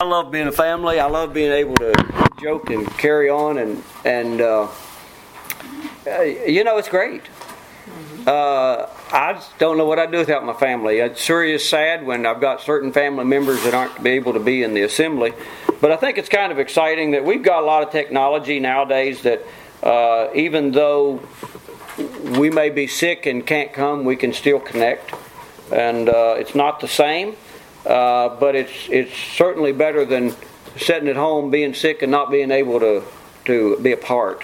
love being a family. I love being able to joke and carry on, and it's great. I just don't know what I'd do without my family. It sure is sad when I've got certain family members that aren't able to be in the assembly. But I think it's kind of exciting that we've got a lot of technology nowadays that even though we may be sick and can't come, we can still connect. And it's not the same, but it's certainly better than sitting at home being sick and not being able to be a part.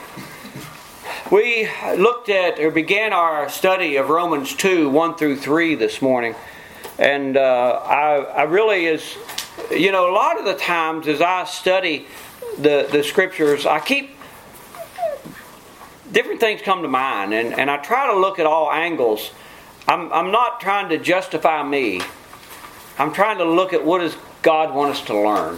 We began our study of Romans 2, 1 through 3 this morning. And I really a lot of the times as I study the Scriptures, I keep different things come to mind. And I try to look at all angles. I'm not trying to justify me. I'm trying to look at what does God want us to learn.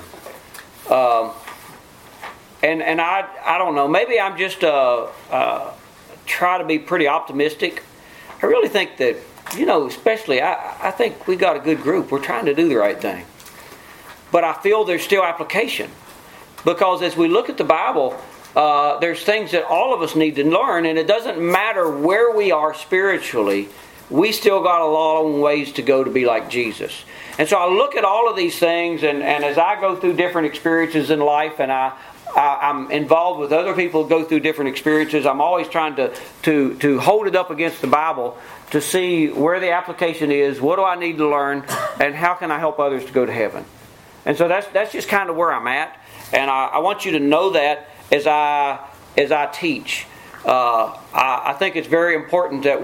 And I don't know. Maybe I'm just try to be pretty optimistic. I really think that, especially I think we got a good group. We're trying to do the right thing. But I feel there's still application. Because as we look at the Bible, there's things that all of us need to learn. And it doesn't matter where we are spiritually. We still got a long ways to go to be like Jesus. And so I look at all of these things, and as I go through different experiences in life, and I'm involved with other people who go through different experiences, I'm always trying to hold it up against the Bible to see where the application is, what do I need to learn, and how can I help others to go to heaven. And so that's just kind of where I'm at, and I want you to know that as I teach. I think it's very important that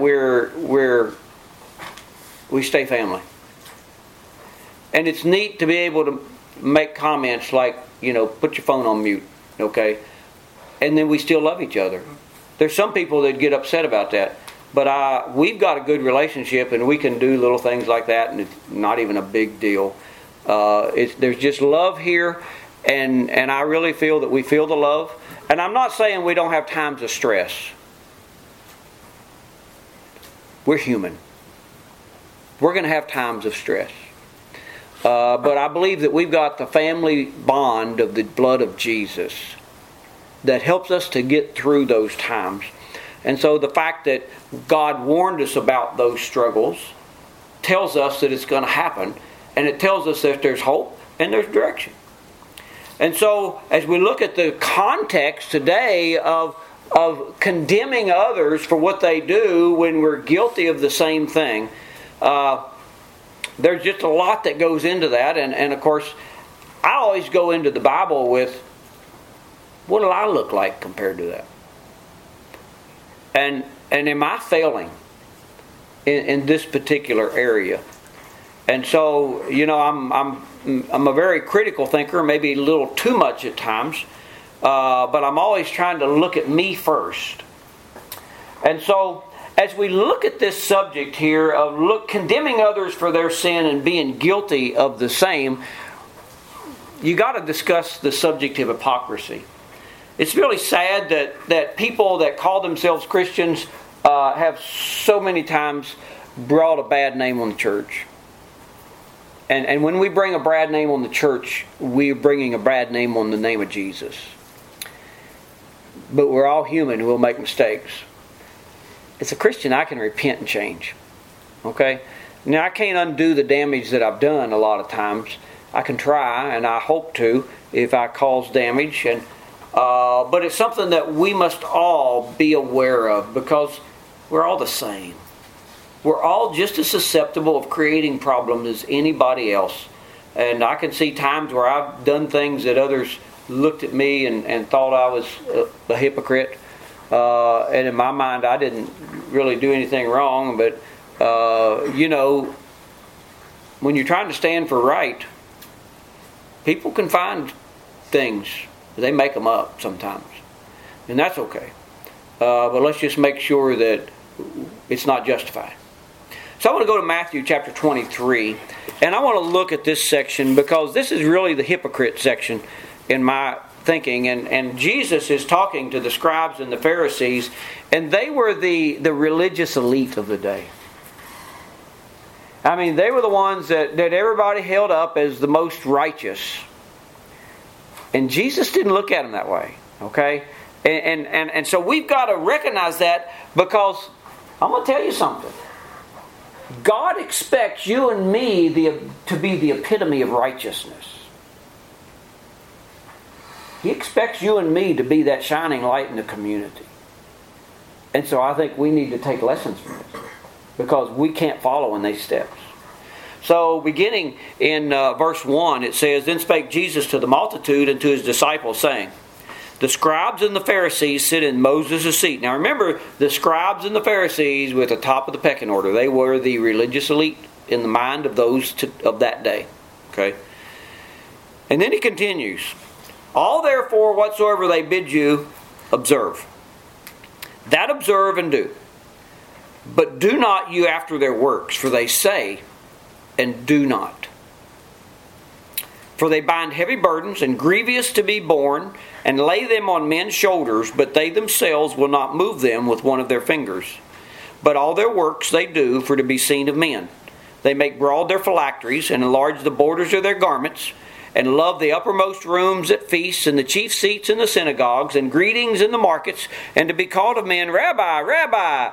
we stay family. And it's neat to be able to make comments like, put your phone on mute, okay? And then we still love each other. There's some people that get upset about that. But we've got a good relationship, and we can do little things like that, and it's not even a big deal. There's just love here, and I really feel that we feel the love. And I'm not saying we don't have times of stress. We're human. We're going to have times of stress. But I believe that we've got the family bond of the blood of Jesus that helps us to get through those times. And so the fact that God warned us about those struggles tells us that it's going to happen. And it tells us that there's hope and there's direction. And so as we look at the context today of condemning others for what they do when we're guilty of the same thing, there's just a lot that goes into that. And of course, I always go into the Bible with, what do I look like compared to that? And am I failing in this particular area? And so, I'm a very critical thinker, maybe a little too much at times, but I'm always trying to look at me first. And so, as we look at this subject here of condemning others for their sin and being guilty of the same, you got to discuss the subject of hypocrisy. It's really sad that people that call themselves Christians have so many times brought a bad name on the church. And when we bring a bad name on the church, we're bringing a bad name on the name of Jesus. But we're all human. We'll make mistakes. As a Christian, I can repent and change. Okay? Now, I can't undo the damage that I've done a lot of times. I can try, and I hope to, if I cause damage. But it's something that we must all be aware of, because we're all the same. We're all just as susceptible of creating problems as anybody else. And I can see times where I've done things that others looked at me and thought I was a hypocrite. And in my mind, I didn't really do anything wrong. But, when you're trying to stand for right, people can find things. They make them up sometimes. And that's okay. But let's just make sure that it's not justified. So I want to go to Matthew chapter 23, and I want to look at this section because this is really the hypocrite section in my thinking. And Jesus is talking to the scribes and the Pharisees, and they were the religious elite of the day. I mean, they were the ones that everybody held up as the most righteous. And Jesus didn't look at them that way. Okay? And so we've got to recognize that, because I'm going to tell you something. God expects you and me to be the epitome of righteousness. He expects you and me to be that shining light in the community. And so I think we need to take lessons from this, because we can't follow in these steps. So beginning in verse 1, it says, Then spake Jesus to the multitude and to his disciples, saying, The scribes and the Pharisees sit in Moses' seat. Now remember, the scribes and the Pharisees were at the top of the pecking order. They were the religious elite in the mind of those of that day. Okay? And then he continues, All therefore whatsoever they bid you, observe. That observe and do. But do not you after their works, for they say, and do not. For they bind heavy burdens, and grievous to be borne, and lay them on men's shoulders, but they themselves will not move them with one of their fingers. But all their works they do for to be seen of men. They make broad their phylacteries, and enlarge the borders of their garments, and love the uppermost rooms at feasts, and the chief seats in the synagogues, and greetings in the markets, and to be called of men, Rabbi, Rabbi.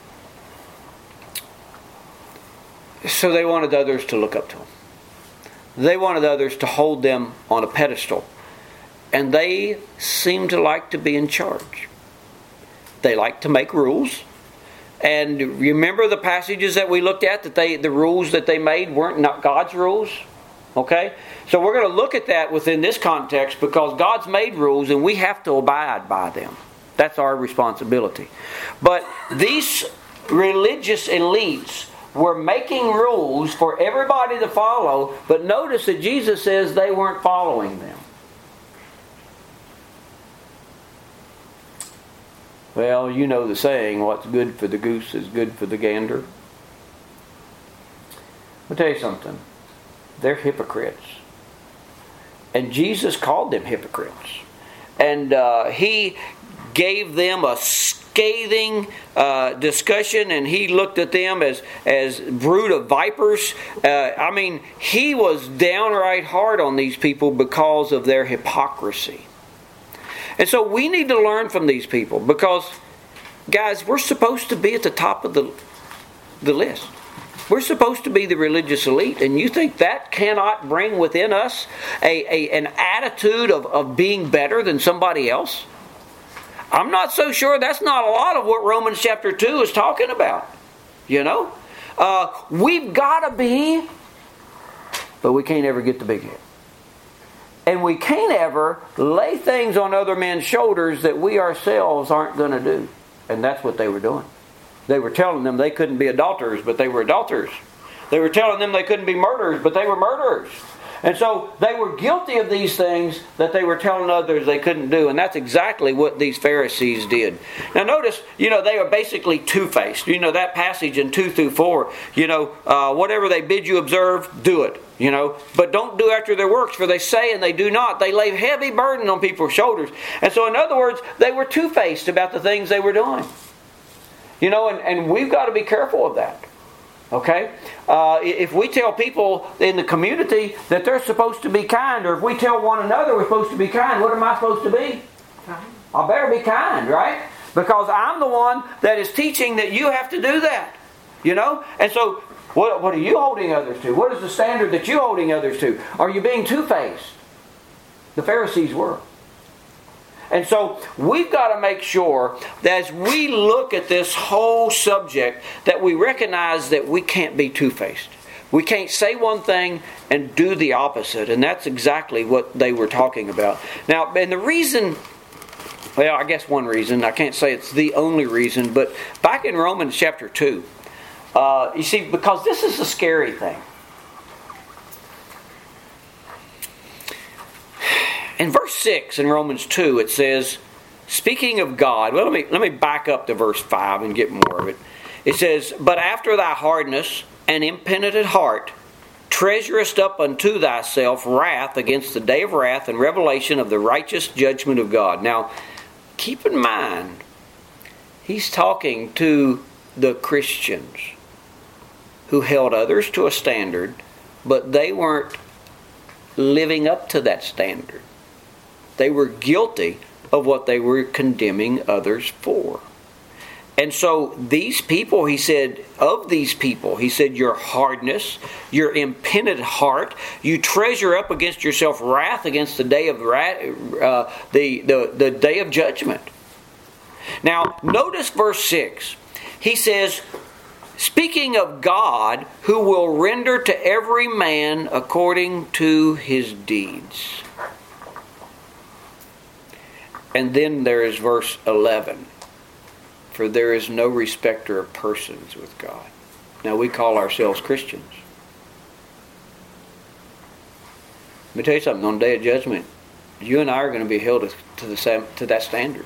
So they wanted others to look up to them. They wanted others to hold them on a pedestal. And they seemed to like to be in charge. They liked to make rules. And remember the passages that we looked at, that the rules that they made weren't not God's rules? Okay? So we're going to look at that within this context, because God's made rules and we have to abide by them. That's our responsibility. But these religious elites were making rules for everybody to follow, but notice that Jesus says they weren't following them. Well, you know the saying, what's good for the goose is good for the gander. I'll tell you something. They're hypocrites. And Jesus called them hypocrites. And He gave them a scathing discussion, and He looked at them as brood of vipers. He was downright hard on these people because of their hypocrisy. And so we need to learn from these people, because, guys, we're supposed to be at the top of the list. We're supposed to be the religious elite, and you think that cannot bring within us an attitude of being better than somebody else? I'm not so sure that's not a lot of what Romans chapter 2 is talking about. You know? We've got to be, but we can't ever get the big head. And we can't ever lay things on other men's shoulders that we ourselves aren't going to do. And that's what they were doing. They were telling them they couldn't be adulterers, but they were adulterers. They were telling them they couldn't be murderers, but they were murderers. And so they were guilty of these things that they were telling others they couldn't do. And that's exactly what these Pharisees did. Now notice, they are basically two-faced. That passage in 2 through 4, whatever they bid you observe, do it. But don't do after their works, for they say and they do not. They lay heavy burden on people's shoulders. And so in other words, they were two-faced about the things they were doing. And we've got to be careful of that. Okay? If we tell people in the community that they're supposed to be kind, or if we tell one another we're supposed to be kind, what am I supposed to be? Kind. I better be kind, right? Because I'm the one that is teaching that you have to do that. And so what are you holding others to? What is the standard that you're holding others to? Are you being two-faced? The Pharisees were. And so we've got to make sure that as we look at this whole subject, that we recognize that we can't be two-faced. We can't say one thing and do the opposite. And that's exactly what they were talking about. Now, and the reason, well, I guess one reason, I can't say it's the only reason, but back in Romans chapter 2, you see, because this is a scary thing. In verse 6 in Romans 2, it says, speaking of God, well, let me back up to verse 5 and get more of it. It says, but after thy hardness and impenitent heart, treasurest up unto thyself wrath against the day of wrath and revelation of the righteous judgment of God. Now, keep in mind, he's talking to the Christians who held others to a standard, but they weren't living up to that standard. They were guilty of what they were condemning others for. And so these people, he said, your hardness, your impenitent heart, you treasure up against yourself wrath against the day of the day of judgment. Now, notice verse 6. He says, speaking of God, who will render to every man according to his deeds. And then there is verse 11. For there is no respecter of persons with God. Now we call ourselves Christians. Let me tell you something. On the day of judgment, you and I are going to be held to that standard.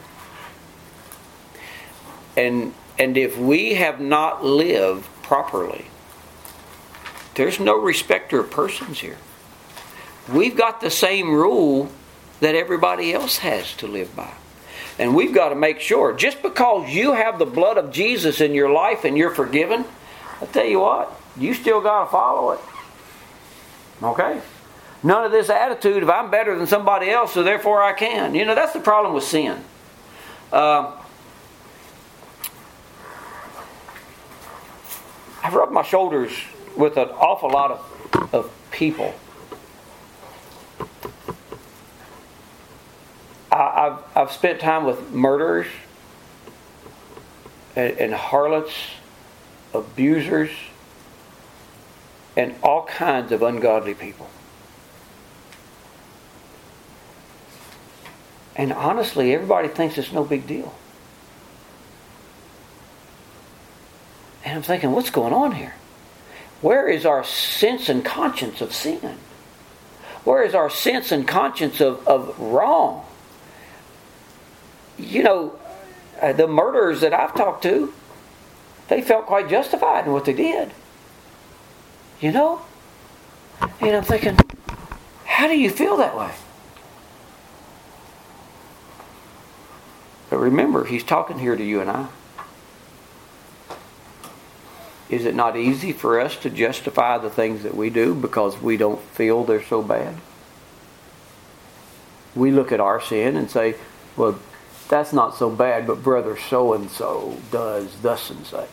And if we have not lived properly, there's no respecter of persons here. We've got the same rule that everybody else has to live by. And we've got to make sure, just because you have the blood of Jesus in your life and you're forgiven, I'll tell you what, you still got to follow it. Okay? None of this attitude of I'm better than somebody else, so therefore I can. You know, that's the problem with sin. I've rubbed my shoulders with an awful lot of people. I've spent time with murderers and harlots, abusers, and all kinds of ungodly people. And honestly, everybody thinks it's no big deal. And I'm thinking, what's going on here? Where is our sense and conscience of sin? Where is our sense and conscience of wrong? You know, the murderers that I've talked to, they felt quite justified in what they did. You know? And I'm thinking, how do you feel that way? But remember, he's talking here to you and I. Is it not easy for us to justify the things that we do because we don't feel they're so bad? We look at our sin and say, well, that's not so bad, but brother so-and-so does thus and such.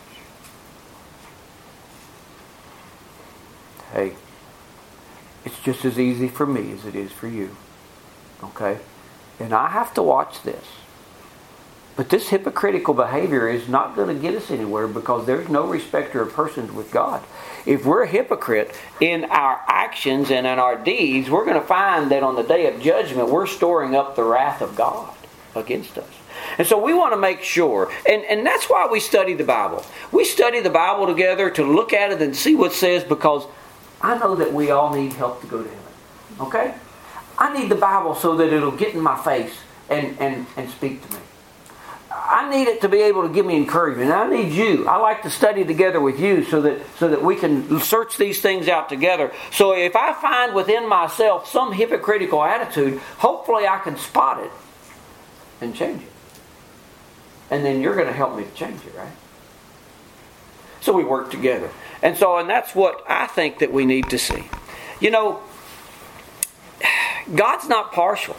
Hey, it's just as easy for me as it is for you. Okay? And I have to watch this. But this hypocritical behavior is not going to get us anywhere because there's no respecter of persons with God. If we're a hypocrite in our actions and in our deeds, we're going to find that on the day of judgment, we're storing up the wrath of God against us. And so we want to make sure, and that's why we study the Bible. We study the Bible together to look at it and see what it says, because I know that we all need help to go to heaven. Okay? I need the Bible so that it'll get in my face and speak to me. I need it to be able to give me encouragement. I need you. I like to study together with you so that we can search these things out together. So if I find within myself some hypocritical attitude, hopefully I can spot it and change it. And then you're going to help me to change it, right? So we work together. And that's what I think that we need to see. You know, God's not partial.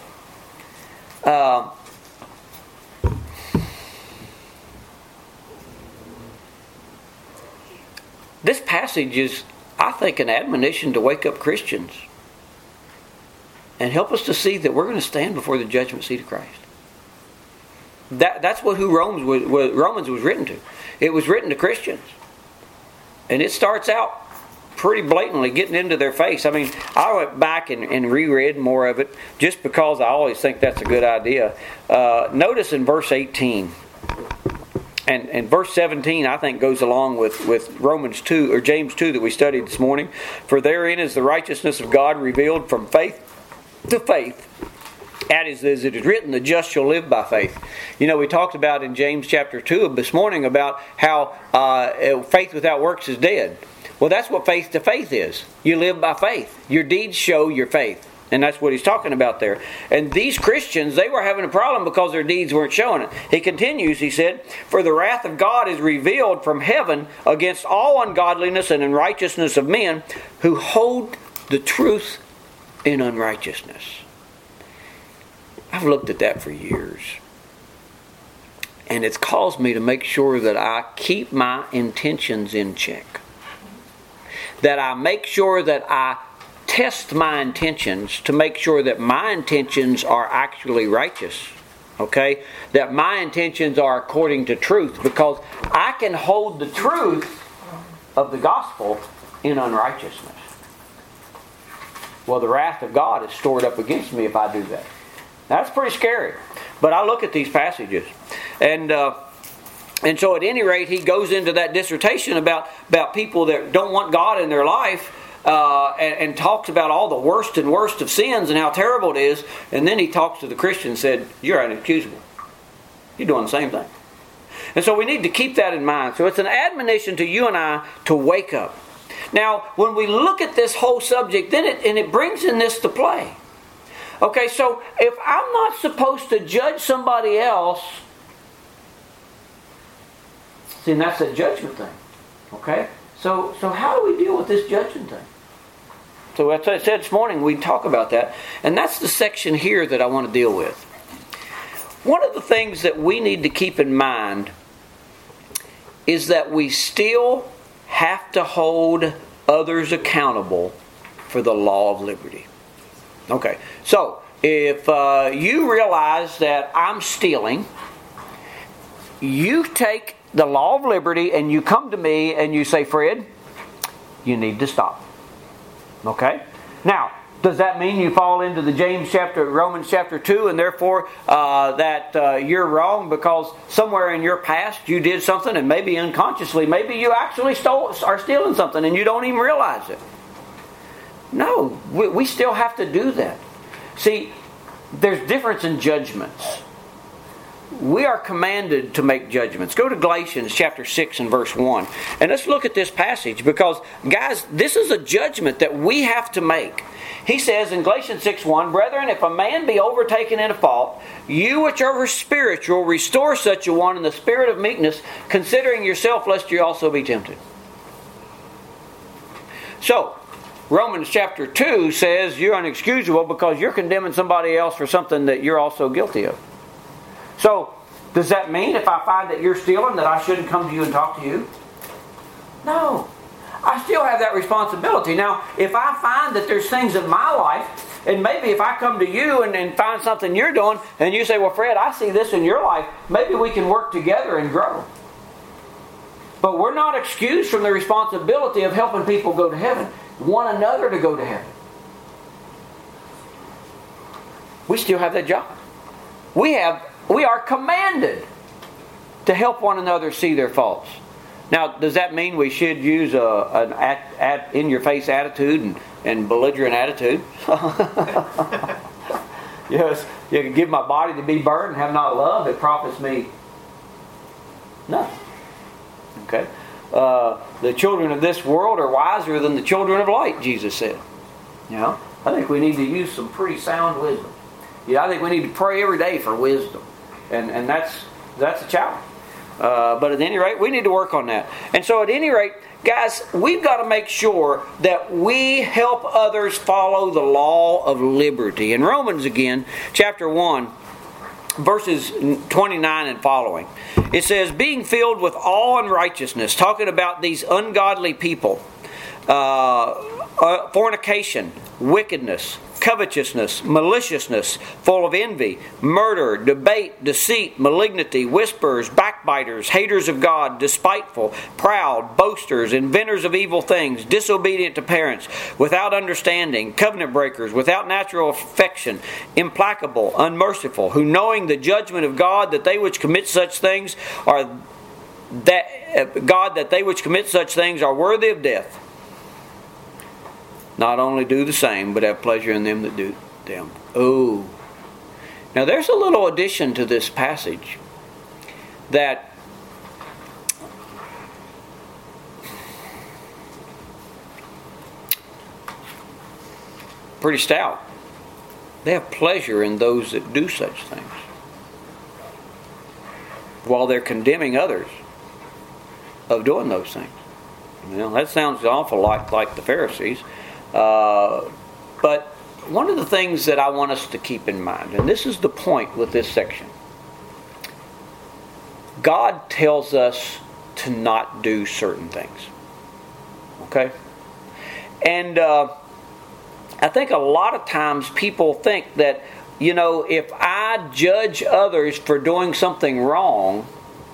This passage is, I think, an admonition to wake up Christians and help us to see that we're going to stand before the judgment seat of Christ. That's what Romans was written to. It was written to Christians. And it starts out pretty blatantly getting into their face. I mean, I went back and reread more of it just because I always think that's a good idea. Notice in verse 18... And verse 17, I think, goes along with Romans 2 or James 2 that we studied this morning. For therein is the righteousness of God revealed from faith to faith. As it is written, the just shall live by faith. You know, we talked about in James chapter 2 this morning about how faith without works is dead. Well, that's what faith to faith is. You live by faith. Your deeds show your faith. And that's what he's talking about there. And these Christians, they were having a problem because their deeds weren't showing it. He continues, he said, for the wrath of God is revealed from heaven against all ungodliness and unrighteousness of men who hold the truth in unrighteousness. I've looked at that for years. And it's caused me to make sure that I keep my intentions in check. That I make sure that I test my intentions to make sure that my intentions are actually righteous. Okay? That my intentions are according to truth. Because I can hold the truth of the gospel in unrighteousness. Well, the wrath of God is stored up against me if I do that. That's pretty scary. But I look at these passages. And so at any rate, he goes into that dissertation about people that don't want God in their life and talks about all the worst and worst of sins and how terrible it is. And then he talks to the Christian and said, you're inexcusable. You're doing the same thing. And so we need to keep that in mind. So it's an admonition to you and I to wake up. Now, when we look at this whole subject, then it brings in this to play. Okay, so if I'm not supposed to judge somebody else, see, and that's a judgment thing. Okay? So how do we deal with this judgment thing? So as I said this morning, we talk about that. And that's the section here that I want to deal with. One of the things that we need to keep in mind is that we still have to hold others accountable for the law of liberty. Okay, so if you realize that I'm stealing, you take the law of liberty and you come to me and you say, Fred, you need to stop. Okay? Now, does that mean you fall into the Romans chapter 2 and therefore that you're wrong because somewhere in your past you did something and maybe unconsciously, maybe you actually are stealing something and you don't even realize it? No, we still have to do that. See, there's difference in judgments. We are commanded to make judgments. Go to Galatians chapter 6 and verse 1. And let's look at this passage because, guys, this is a judgment that we have to make. He says in Galatians 6:1, Brethren, if a man be overtaken in a fault, you which are spiritual, restore such a one in the spirit of meekness, considering yourself, lest you also be tempted. So, Romans chapter 2 says you're unexcusable because you're condemning somebody else for something that you're also guilty of. So, does that mean if I find that you're stealing that I shouldn't come to you and talk to you? No. I still have that responsibility. Now, if I find that there's things in my life, and maybe if I come to you and find something you're doing, and you say, well, Fred, I see this in your life, maybe we can work together and grow. But we're not excused from the responsibility of helping people go to heaven. One another to go to heaven. We still have that job. We are commanded to help one another see their faults. Now, does that mean we should use an in-your-face attitude and belligerent attitude? Yes, you can give my body to be burned and have not love, it profits me nothing. Okay? The children of this world are wiser than the children of light, Jesus said. You know, I think we need to use some pretty sound wisdom. Yeah, I think we need to pray every day for wisdom. And that's a challenge. But at any rate, we need to work on that. And so at any rate, guys, we've got to make sure that we help others follow the law of liberty. In Romans again, chapter 1, verses 29 and following, it says, being filled with all unrighteousness, talking about these ungodly people, fornication, wickedness, covetousness, maliciousness, full of envy, murder, debate, deceit, malignity, whisperers, backbiters, haters of God, despiteful, proud, boasters, inventors of evil things, disobedient to parents, without understanding, covenant breakers, without natural affection, implacable, unmerciful, who knowing the judgment of God that they which commit such things are worthy of death, not only do the same, but have pleasure in them that do them. Oh. Now there's a little addition to this passage that pretty stout. They have pleasure in those that do such things, while they're condemning others of doing those things. Well, that sounds an awful lot like the Pharisees. But one of the things that I want us to keep in mind, and this is the point with this section, God tells us to not do certain things. Okay? And I think a lot of times people think that, if I judge others for doing something wrong,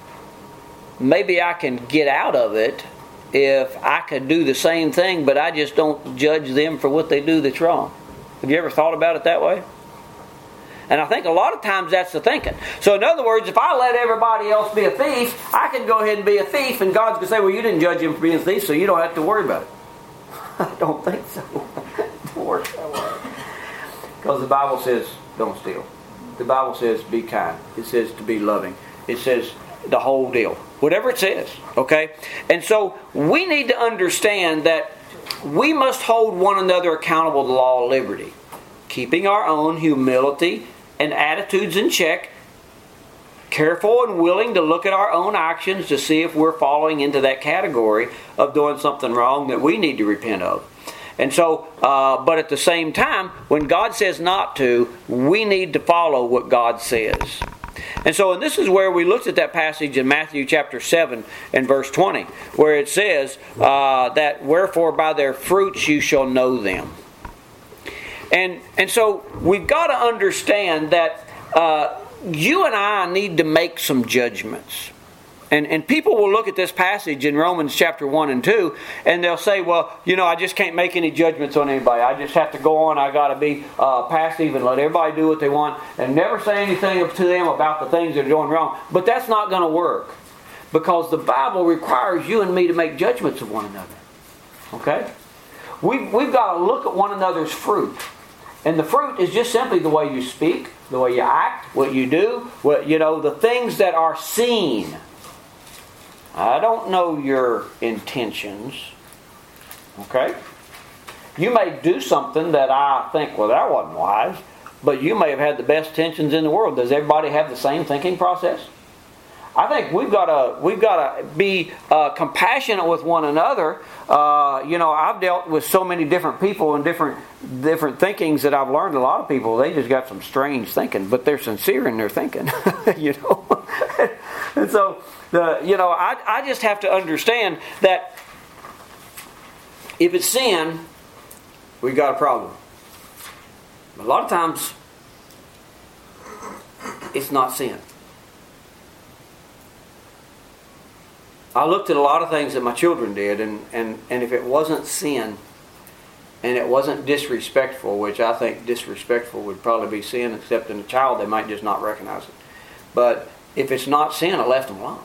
maybe I can get out of it if I could do the same thing, but I just don't judge them for what they do that's wrong. Have you ever thought about it that way? And I think a lot of times that's the thinking. So in other words, if I let everybody else be a thief, I can go ahead and be a thief, and God's going to say, well, you didn't judge him for being a thief, so you don't have to worry about it. I don't think so. It don't work that way. Because the Bible says, don't steal. The Bible says, be kind. It says to be loving. It says the whole deal. Whatever it says. Okay? And so we need to understand that we must hold one another accountable to the law of liberty, keeping our own humility and attitudes in check, careful and willing to look at our own actions to see if we're falling into that category of doing something wrong that we need to repent of. And so, but at the same time, when God says not to, we need to follow what God says. And so, and this is where we looked at that passage in Matthew chapter 7 and verse 20, where it says that, wherefore by their fruits you shall know them. And so we've got to understand that you and I need to make some judgments. And people will look at this passage in Romans chapter 1 and 2, and they'll say, well, I just can't make any judgments on anybody. I just have to go on. I got to be passive and let everybody do what they want and never say anything to them about the things they're doing wrong. But that's not going to work, because the Bible requires you and me to make judgments of one another. Okay? We've got to look at one another's fruit. And the fruit is just simply the way you speak, the way you act, what you do, the things that are seen. I don't know your intentions. Okay? You may do something that I think, well, that wasn't wise, but you may have had the best intentions in the world. Does everybody have the same thinking process? I think we've got to be compassionate with one another. I've dealt with so many different people and different thinkings that I've learned. A lot of people, they just got some strange thinking, but they're sincere in their thinking. And so I just have to understand that if it's sin, we've got a problem. A lot of times, it's not sin. I looked at a lot of things that my children did, and if it wasn't sin, and it wasn't disrespectful, which I think disrespectful would probably be sin, except in a child they might just not recognize it. But if it's not sin, I left them alone.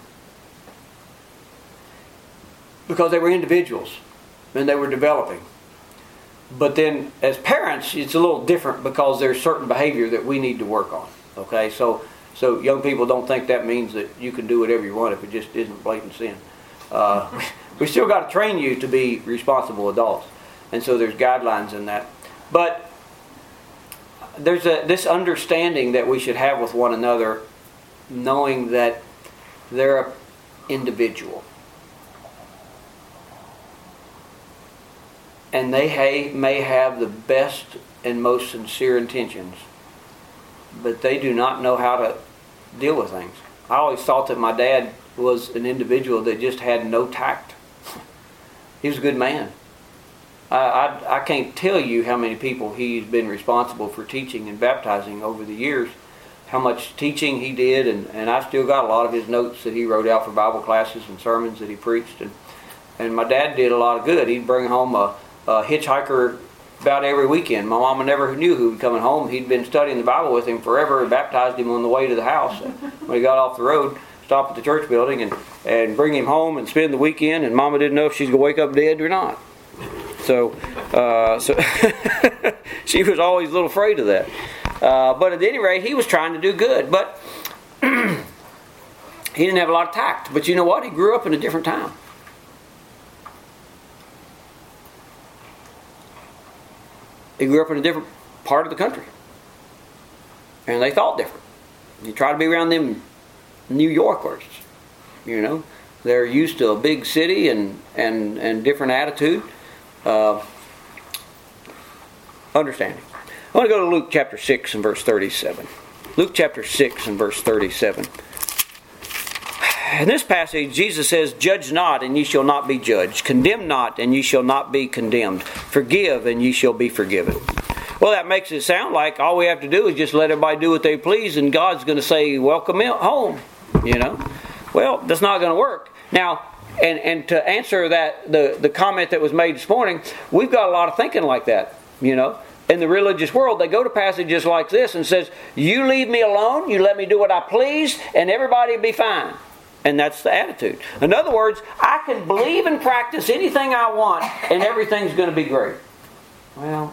Because they were individuals, and they were developing. But then, as parents, it's a little different, because there's certain behavior that we need to work on. Okay, so young people don't think that means that you can do whatever you want if it just isn't blatant sin. We still got to train you to be responsible adults. And so there's guidelines in that. But there's this understanding that we should have with one another, knowing that they're an individual. And they may have the best and most sincere intentions, but they do not know how to deal with things. I always thought that my dad was an individual that just had no tact. He was a good man. I can't tell you how many people he's been responsible for teaching and baptizing over the years, how much teaching he did, and I've still got a lot of his notes that he wrote out for Bible classes and sermons that he preached. And my dad did a lot of good. He'd bring home a hitchhiker about every weekend. My mama never knew who was coming home. He'd been studying the Bible with him forever and baptized him on the way to the house. When he got off the road, stop at the church building and bring him home and spend the weekend, and Mama didn't know if she's going to wake up dead or not. So she was always a little afraid of that. But at any rate, he was trying to do good. But he didn't have a lot of tact. But you know what? He grew up in a different time. He grew up in a different part of the country. And they thought different. You try to be around them New Yorkers, they're used to a big city and different attitude, understanding. I want to go to Luke chapter 6 and verse 37. Luke chapter 6 and verse 37. In this passage, Jesus says, "Judge not, and ye shall not be judged. Condemn not, and ye shall not be condemned. Forgive, and ye shall be forgiven." Well, that makes it sound like all we have to do is just let everybody do what they please, and God's going to say, "Welcome home." Well, that's not going to work. Now, and to answer that, the comment that was made this morning, we've got a lot of thinking like that. In the religious world, they go to passages like this and says, "You leave me alone, you let me do what I please, and everybody will be fine." And that's the attitude. In other words, I can believe and practice anything I want, and everything's going to be great. Well,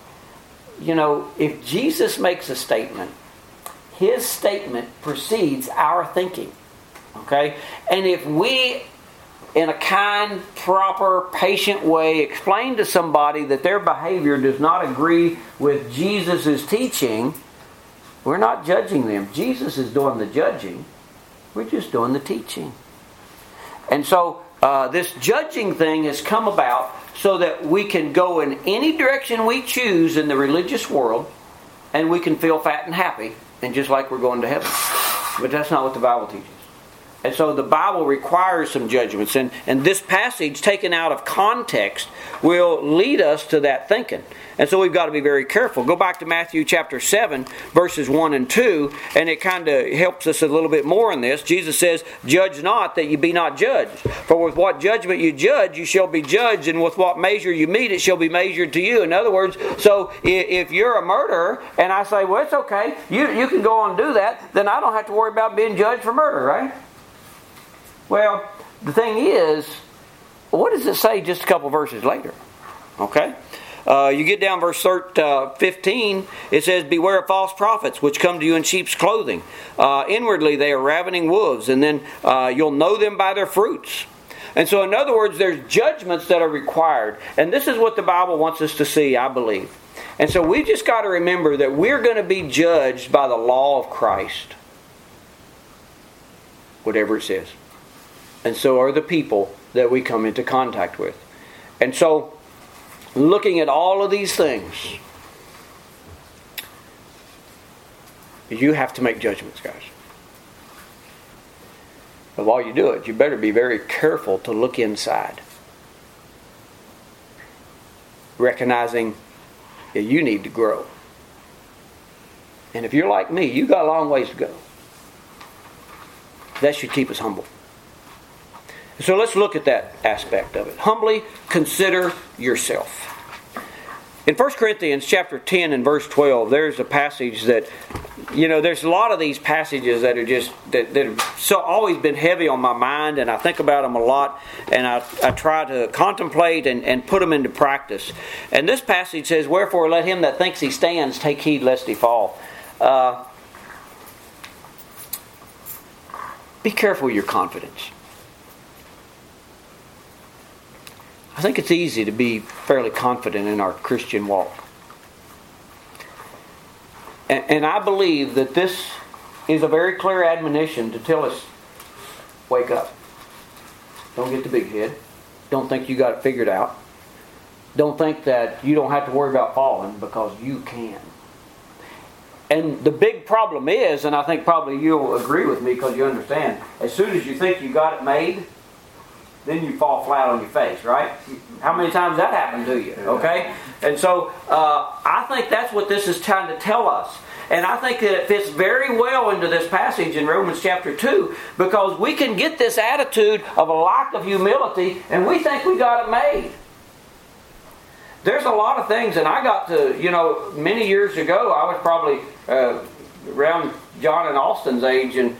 if Jesus makes a statement, His statement precedes our thinking. Okay? And if we, in a kind, proper, patient way, explain to somebody that their behavior does not agree with Jesus' teaching, we're not judging them. Jesus is doing the judging. We're just doing the teaching. And so this judging thing has come about so that we can go in any direction we choose in the religious world, and we can feel fat and happy, and just like we're going to heaven. But that's not what the Bible teaches. And so the Bible requires some judgments. And this passage, taken out of context, will lead us to that thinking. And so we've got to be very careful. Go back to Matthew chapter 7, verses 1 and 2, and it kind of helps us a little bit more in this. Jesus says, "Judge not, that you be not judged. For with what judgment you judge, you shall be judged, and with what measure you mete, it shall be measured to you." In other words, so if you're a murderer, and I say, "Well, it's okay, you can go on and do that," then I don't have to worry about being judged for murder, right? Well, the thing is, what does it say just a couple verses later? Okay? You get down verse 15, it says, "Beware of false prophets, which come to you in sheep's clothing. Inwardly they are ravening wolves, and then you'll know them by their fruits." And so in other words, there's judgments that are required. And this is what the Bible wants us to see, I believe. And so we've just got to remember that we're going to be judged by the law of Christ. Whatever it says. And so are the people that we come into contact with. And so, looking at all of these things, you have to make judgments, guys. But while you do it, you better be very careful to look inside. Recognizing that you need to grow. And if you're like me, you've got a long ways to go. That should keep us humble. So let's look at that aspect of it. Humbly consider yourself. In 1 Corinthians chapter 10 and verse 12, there's a passage that, there's a lot of these passages that are just, that have so always been heavy on my mind, and I think about them a lot, and I try to contemplate and put them into practice. And this passage says, "Wherefore let him that thinks he stands take heed lest he fall." Be careful with your confidence. I think it's easy to be fairly confident in our Christian walk. And I believe that this is a very clear admonition to tell us, wake up. Don't get the big head. Don't think you got it figured out. Don't think that you don't have to worry about falling, because you can. And the big problem is, and I think probably you'll agree with me because you understand, as soon as you think you got it made, then you fall flat on your face, right? How many times that happened to you? Okay? And so I think that's what this is trying to tell us. And I think that it fits very well into this passage in Romans chapter 2, because we can get this attitude of a lack of humility, and we think we got it made. There's a lot of things, and I got to, many years ago, I was probably around John and Austin's age, and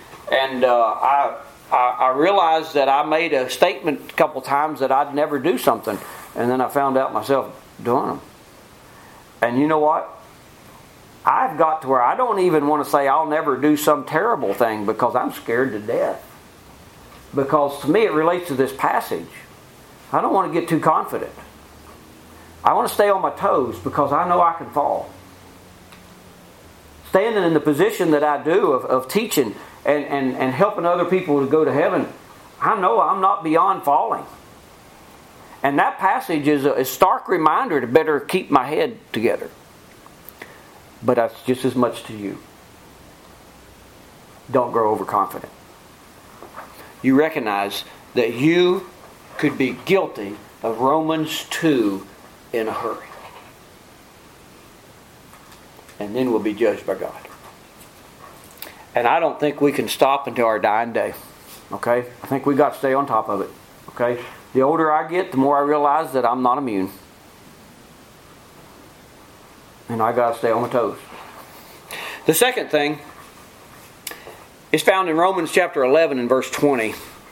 I realized that I made a statement a couple times that I'd never do something. And then I found out myself doing them. And you know what? I've got to where I don't even want to say I'll never do some terrible thing, because I'm scared to death. Because to me it relates to this passage. I don't want to get too confident. I want to stay on my toes, because I know I can fall. Standing in the position that I do of teaching and helping other people to go to heaven, I know I'm not beyond falling. And that passage is a stark reminder to better keep my head together. but that's just as much to you. Don't grow overconfident. You recognize that you could be guilty of Romans 2 in a hurry. And then we'll be judged by God. And I don't think we can stop until our dying day. Okay? I think we've got to stay on top of it. Okay? The older I get, the more I realize that I'm not immune. And I got to stay on my toes. The second thing is found in Romans chapter 11 and verse 20.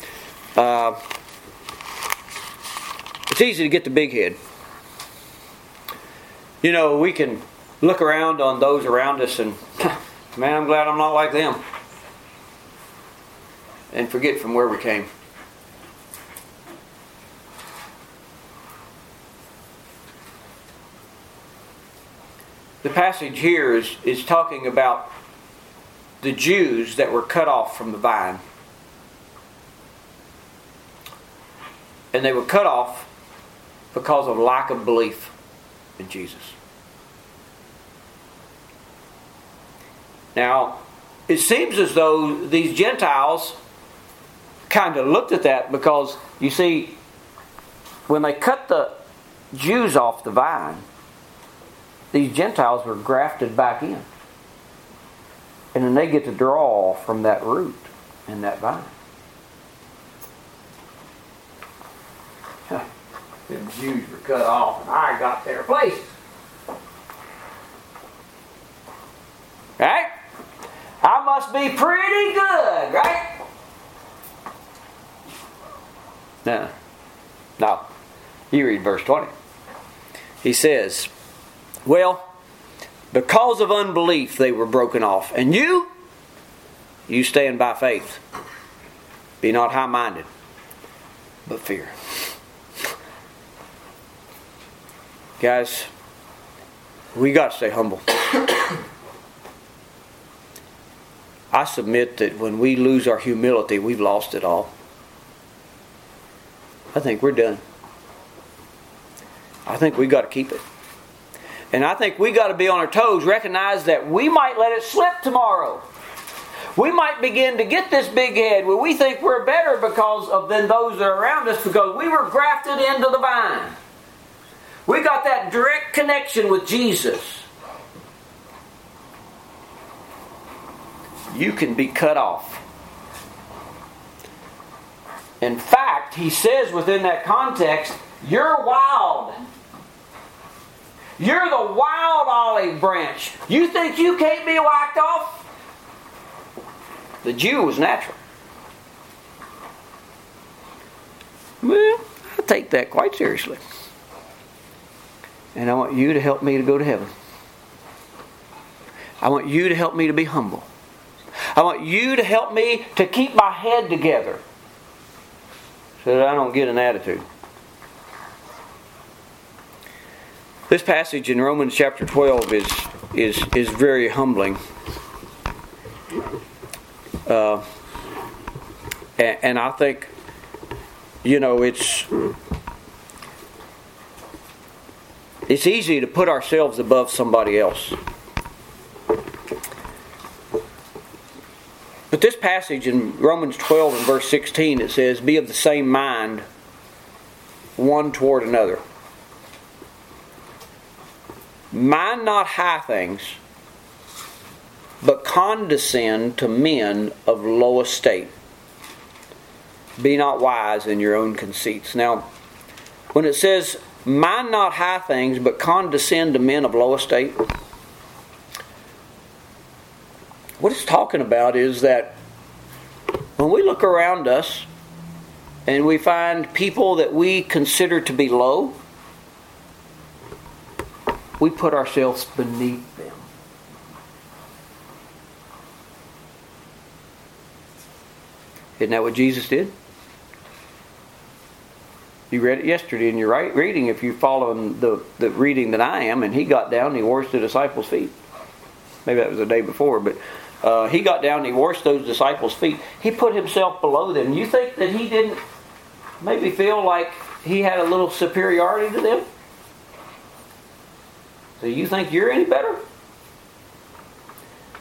It's easy to get the big head. You know, we can look around on those around us and, man, I'm glad I'm not like them. And forget from where we came. The passage here is talking about the Jews that were cut off from the vine. And they were cut off because of lack of belief in Jesus. Now, it seems as though these Gentiles kind of looked at that because, you see, when they cut the Jews off the vine, these Gentiles were grafted back in. And then they get to draw from that root and that vine. The Jews were cut off and I got their place. Right? I must be pretty good, right? No. You read verse 20. He says, well, because of unbelief they were broken off. And you stand by faith. Be not high-minded, but fear. Guys, we got to stay humble. I submit that when we lose our humility, we've lost it all. I think we're done. I think we got to keep it. And I think we got to be on our toes, recognize that we might let it slip tomorrow. We might begin to get this big head where we think we're better than those that are around us because we were grafted into the vine. We got that direct connection with Jesus. You can be cut off. In fact, he says within that context, you're wild. You're the wild olive branch. You think you can't be whacked off? The Jew was natural. Well, I take that quite seriously. And I want you to help me to go to heaven. I want you to help me to be humble. I want you to help me to keep my head together so that I don't get an attitude. This passage in Romans chapter 12 is very humbling. And I think, it's easy to put ourselves above somebody else. But this passage in Romans 12 and verse 16, it says, be of the same mind one toward another. Mind not high things, but condescend to men of low estate. Be not wise in your own conceits. Now, when it says, mind not high things, but condescend to men of low estate, what it's talking about is that when we look around us and we find people that we consider to be low, we put ourselves beneath them. Isn't that what Jesus did? You read it yesterday in your reading if you're following the reading that I am, and he got down and he washed the disciples' feet. Maybe that was the day before, but he got down and he washed those disciples' feet. He put himself below them. You think that he didn't maybe feel like he had a little superiority to them? So you think you're any better?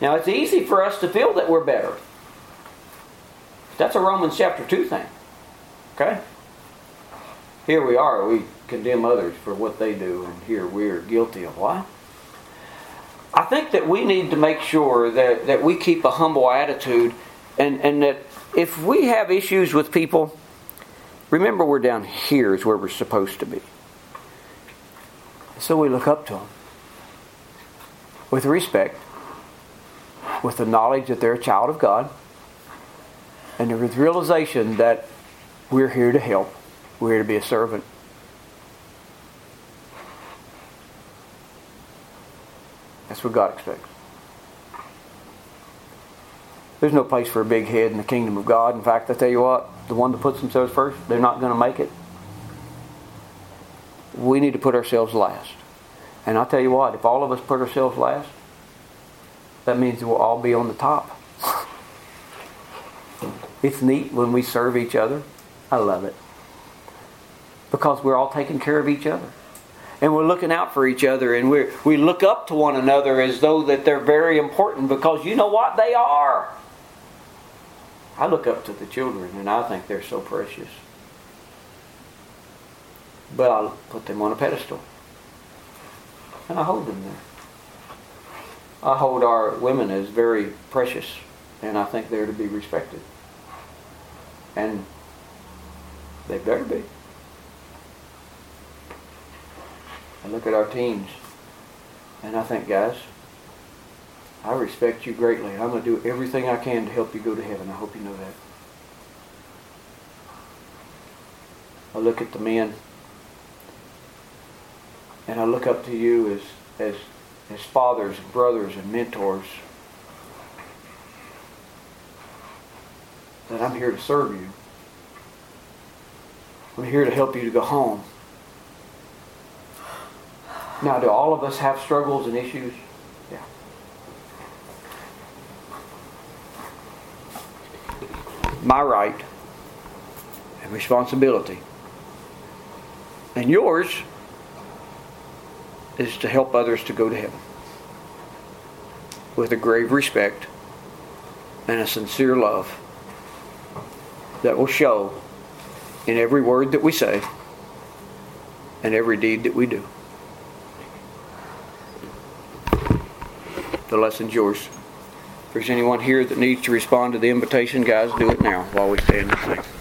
Now, it's easy for us to feel that we're better. That's a Romans chapter 2 thing. Okay? Here we are, we condemn others for what they do, and here we're guilty of what? I think that we need to make sure that we keep a humble attitude, and that if we have issues with people, remember we're down here is where we're supposed to be. So we look up to them with respect, with the knowledge that they're a child of God, and with the realization that we're here to help. We're here to be a servant. That's what God expects. There's no place for a big head in the kingdom of God. In fact, I tell you what, the one that puts themselves first, they're not going to make it. We need to put ourselves last. And I'll tell you what, if all of us put ourselves last, that means we'll all be on the top. It's neat when we serve each other. I love it. Because we're all taking care of each other. And we're looking out for each other. And we look up to one another as though that they're very important. Because you know what? They are. I look up to the children and I think they're so precious. But I put them on a pedestal. And I hold them there. I hold our women as very precious. And I think they're to be respected. And they better be. I look at our teens, and I think, guys, I respect you greatly. I'm going to do everything I can to help you go to heaven. I hope you know that. I look at the men, and I look up to you as fathers and brothers and mentors. That I'm here to serve you. I'm here to help you to go home. Now, do all of us have struggles and issues? Yeah. My right and responsibility, and yours, is to help others to go to heaven with a grave respect and a sincere love that will show in every word that we say and every deed that we do. The lesson's yours. If there's anyone here that needs to respond to the invitation, guys, do it now while we stand and sing.